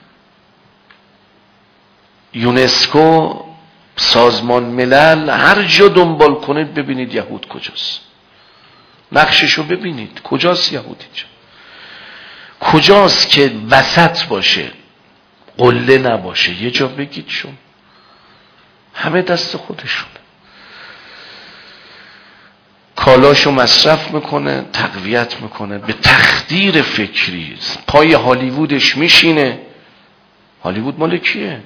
B: یونسکو، سازمان ملل، هر جا دنبال کنید ببینید یهود کجاست. نقششو ببینید کجاست یهود اینجا، کجاست که وسط باشه، قله نباشه. یه جا بگید شون، همه دست خودشونه. کالاشو مصرف میکنه، تقویت میکنه به تخدیر فکری. پای هالیوودش میشینه. هالیوود مال کیه؟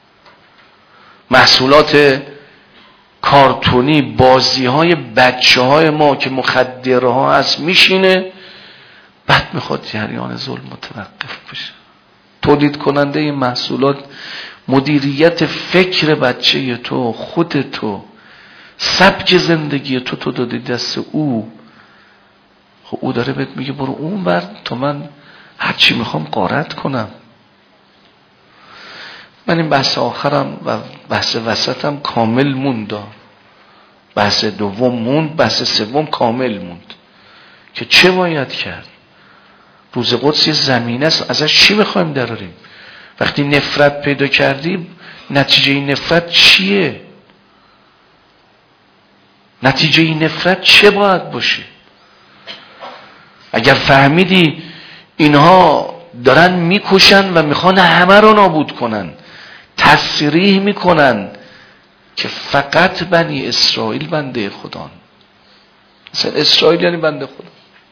B: محصولات کارتونی، بازی های بچه های ما که مخدره ها هست میشینه، بعد میخواد جریان ظلم متوقف بشه. تولید کننده این محصولات مدیریت فکر بچه تو، خود تو، سبک زندگی تو دادی دست او. خب او داره بهت میگه برو اون بر تا من هرچی میخوام غارت کنم. من این بحث آخرم و بحث وسطم کامل موند، بحث دوم موند، بحث سوم کامل موند که چه باید کرد. روز قدس یه زمینه است، ازش چی میخوایم دراریم؟ وقتی نفرت پیدا کردیم نتیجه این نفرت چیه؟ نتیجه این نفرت چه باید باشه؟ اگر فهمیدی اینها دارن میکشن و میخوان همه رو نابود کنن، تصریح میکنن که فقط بنی اسرائیل بنده خدا. مثلا اسرائیل یعنی بنده خدا،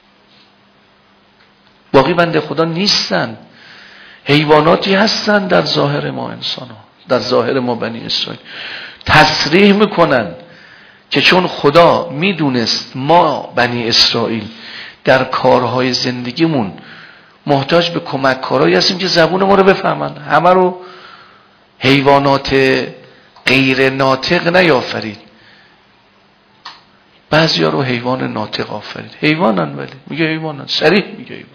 B: باقی بنده خدا نیستن. حیواناتی هستن در ظاهر ما انسان ها، در ظاهر ما بنی اسرائیل. تصریح میکنن که چون خدا میدونست ما بنی اسرائیل در کارهای زندگیمون محتاج به کمک کارهایی هستیم که زبون ما رو بفهمن، همه رو حیوانات غیر ناطق نیافرید، بعضی ها رو حیوان ناطق آفرید. حیوانن، ولی میگه حیوانن، صریح میگه حیوان.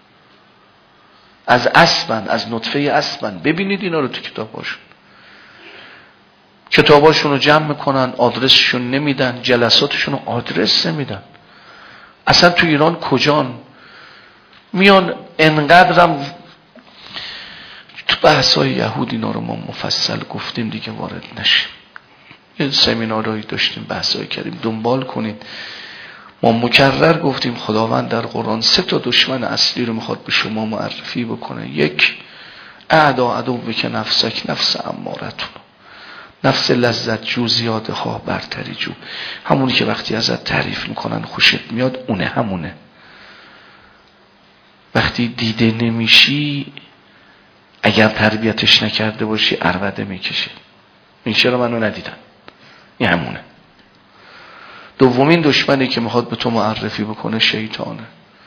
B: از اسبن، از نطفه اسبن. ببینید اینا رو تو کتاباشون رو جمع میکنن، آدرسشون نمیدن، جلساتشون رو آدرس نمیدن. اصلا تو ایران کجان میان انقدرم. تو بحثای یهود اینا رو ما مفصل گفتیم دیگه، وارد نشیم. یه سمینارهایی داشتیم، بحثایی کردیم، دنبال کنید. ما مکرر گفتیم خداوند در قرآن 3 دشمن اصلی رو میخواد به شما معرفی بکنه. یک، اعدا عدو که نفسک نفس امارتون، نفس لذت جو زیاده خواه برتری جو. همونی که وقتی ازت تعریف میکنن خوشت میاد اونه، همونه. وقتی دیده نمیشی اگر تربیتش نکرده باشی عربده میکشه. این چرا منو ندیدن؟ این همونه. دومین دشمنی که میخواد به تو معرفی بکنه شیطانه.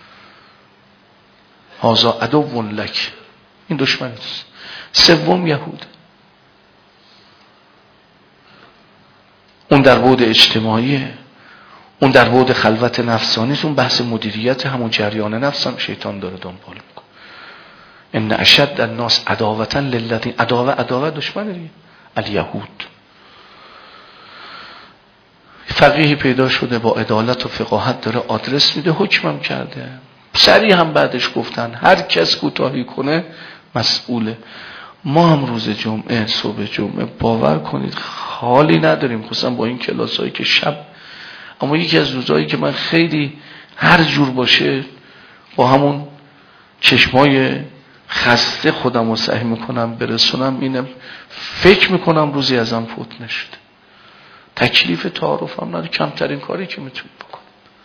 B: هازا عدو لک، این دشمن است. سوم یهود. اون در بعد اجتماعیه، اون در بعد خلوت نفسانی، اون بحث مدیریت همون جریان نفس هم شیطان داره دنبال میکنه. ان اشد الناس عداوة للذین، عداوه دشمنه دیگه، الیهود. فقیهی پیدا شده با عدالت و فقاهت داره آدرس میده، حکمم کرده. سریع هم بعدش گفتن هر کس کوتاهی کنه مسئوله. ما هم روز جمعه، صبح جمعه، باور کنید حالی نداریم، خصوصا با این کلاسایی که شب. اما یکی از روزایی که من خیلی هر جور باشه با همون چشمای خسته خودم رو سعی میکنم برسونم، اینم فکر میکنم روزی ازم فوت نشده. تکلیف تعارفم نداره، کمترین کاری که میتونم بکنم.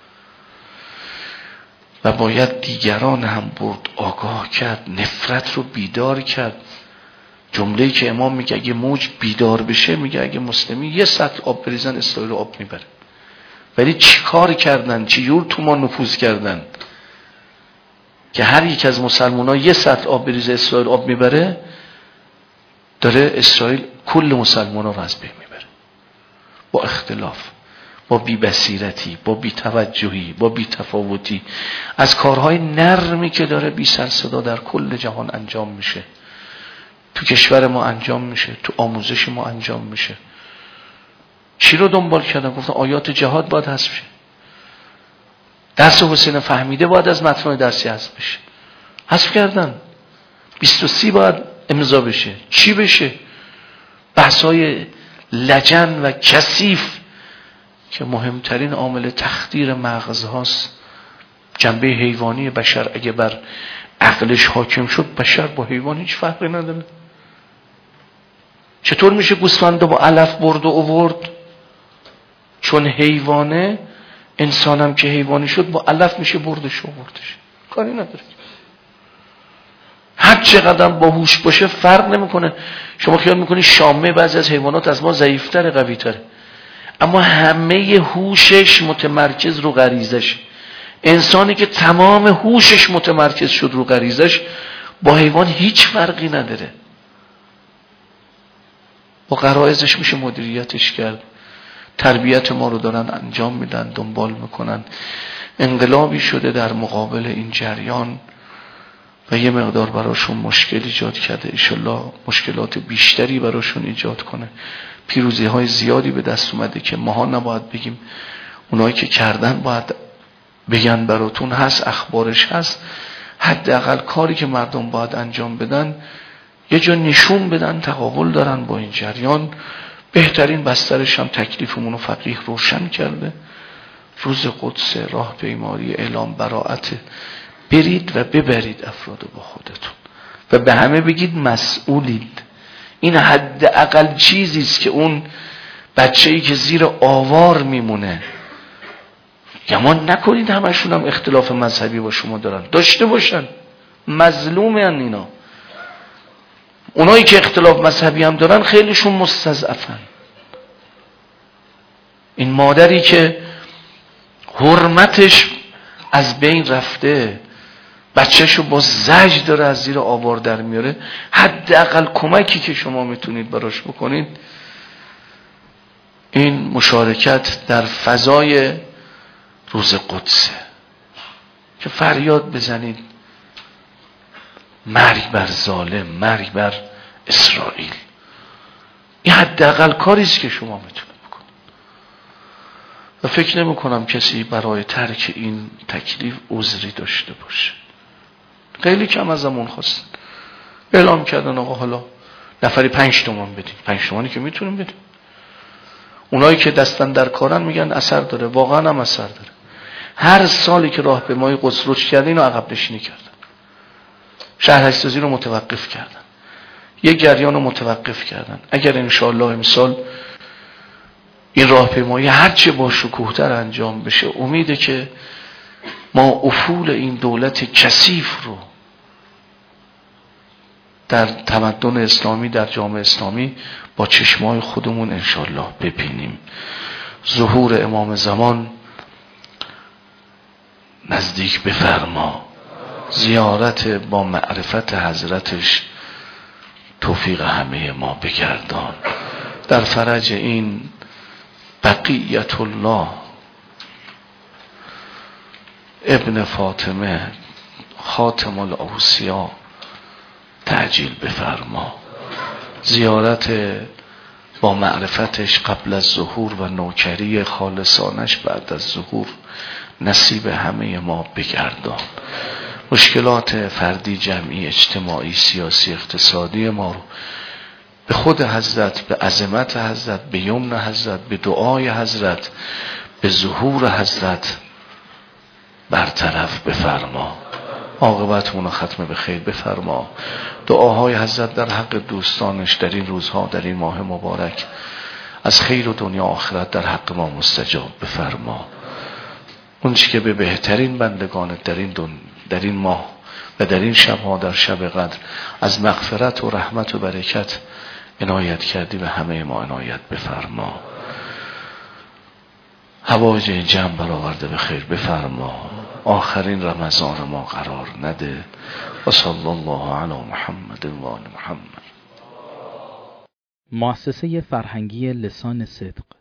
B: و باید دیگران هم برد، آگاه کرد، نفرت رو بیدار کرد. جمله‌ای که امام میگه اگه موج بیدار بشه، میگه اگه مسلمی یه سطل آب بریزن اسرائیل آب میبره. ولی چی کار کردن، چی جور تو ما نفوذ کردن که هر یک از مسلمان‌ها یه سطل آب بریزه اسرائیل آب میبره، داره اسرائیل کل مسلمان‌ها رو از بین میبره. با اختلاف، با بی‌بصیرتی، با بی‌توجهی، با بی‌تفاوتی، از کارهای نرمی که داره بی سر صدا در کل جهان انجام میشه. تو کشور ما انجام میشه، تو آموزش ما انجام میشه. چی رو دنبال کردن؟ گفتن آیات جهاد باید حذف شه. درس حسین فهمیده باید از متن درسی حذف بشه. حذف کردن. 23 باید امضا بشه. چی بشه؟ بحث‌های لجن و کثیف که مهمترین عامل تخدیر مغز هاست. جنبه حیوانی بشر اگه بر عقلش حاکم شد، بشر با حیوان هیچ فرقی نداره. چطور میشه گوسفند با علف برد و آورد؟ چون حیوانه، انسانم که حیوانی شد با علف میشه بردش و آوردش، کاری نداره. هر چقدر باهوش باشه فرق نمیکنه. شما خیال میکنی شامه بعضی از حیوانات از ما ضعیفتره قویتره، اما همه هوشش متمرکز رو غریزش. انسانی که تمام هوشش متمرکز شد رو غریزش، با حیوان هیچ فرقی نداره. با غرایزش میشه مدیریتش کرد. تربیت ما رو دارن انجام میدن، دنبال میکنن. انقلابی شده در مقابل این جریان و یه مقدار براشون مشکل ایجاد کرده. انشالله مشکلات بیشتری براشون ایجاد کنه. پیروزی های زیادی به دست اومده که ماها نباید بگیم، اونایی که کردن باید بگن براتون هست، اخبارش هست. حداقل کاری که مردم باید انجام بدن، یه جا نشون بدن تقابل دارن با این جریان. بهترین بسترش هم تکلیفمون رو فقیه روشن کرده. روز قدس، راه پیمایی، اعلام براءت. برید و ببرید افراد با خودتون و به همه بگید مسئولید. این حداقل چیزی است که اون بچه‌ای که زیر آوار میمونه، گمان نکنید همشون هم اختلاف مذهبی با شما دارن. داشته باشن، مظلومن اینا. اونایی که اختلاف مذهبی هم دارن خیلیشون مستضعفن. این مادری که حرمتش از بین رفته، بچهشو با زجر داره از زیر آوار در میاره، حداقل کمکی که شما میتونید براش بکنید این مشارکت در فضای روز قدسه که فریاد بزنید مرگ بر ظالم، مرگ بر اسرائیل. این حداقل کاریست که شما میتونید بکنید و فکر نمی کنم کسی برای ترک این تکلیف عذری داشته باشه. خیلی کم از همون خواستن، اعلام کردن آقا حالا نفری 5 تومان بدین. 5 تومانی که میتونیم بدیم. اونایی که دستن در کارن میگن اثر داره، واقعا هم اثر داره. هر سالی که راه به مای قدس رشد کرده اینو عقب نشینی کردن، شهرک‌سازی رو متوقف کردن. یک جریان رو متوقف کردن. اگر انشاءالله امسال این راهپیمایی هرچه با شکوه‌تر انجام بشه، امیده که ما افول این دولت کثیف رو در تمدن اسلامی، در جامعه اسلامی با چشمای خودمون انشاءالله ببینیم. ظهور امام زمان نزدیک بفرما، زیارت با معرفت حضرتش توفیق همه ما بگردان. در فرج این بقیت الله ابن فاطمه خاتم الاوصیا تعجیل بفرما. زیارت با معرفتش قبل از ظهور و نوکری خالصانش بعد از ظهور نصیب همه ما بگردان. مشکلات فردی، جمعی، اجتماعی، سیاسی، اقتصادی ما رو به خود حضرت، به عظمت حضرت، به یمن حضرت، به دعای حضرت، به ظهور حضرت برطرف بفرما. عاقبتمون رو ختم به خیر بفرما. دعاهای حضرت در حق دوستانش در این روزها، در این ماه مبارک، از خیر و دنیا آخرت در حق ما مستجاب بفرما. اون چی که به بهترین بندگانت در این ماه و در این شبها، در شب قدر، از مغفرت و رحمت و برکت عنایت کردی و همه ما عنایت بفرما. حوایج جمع برآورده به خیر بفرما. آخرین رمضان ما قرار نده. و صلی الله علی محمد و آل محمد.
A: مؤسسه فرهنگی لسان صدق